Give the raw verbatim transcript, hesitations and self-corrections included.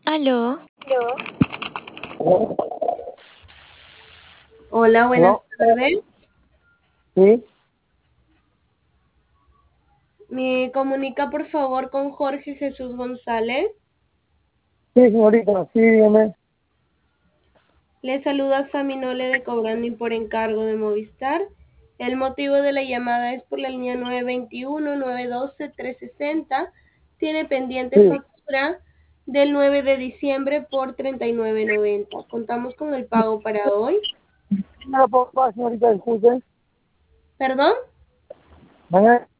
Aló, Hola, buenas ¿No? tardes. Sí, Me comunica por favor con Jorge Jesús González. sí, señorita, sí, dígame. Le saluda Saminole de Cobrando y por encargo de Movistar. El motivo de la llamada es por la línea nueve veintiuno, nueve doce, trescientos sesenta. Tiene pendiente Sí, factura del nueve de diciembre por treinta y nueve noventa. Contamos con el pago para hoy. no la puedo pagar, señorita, disculpe. ¿Perdón? Mañana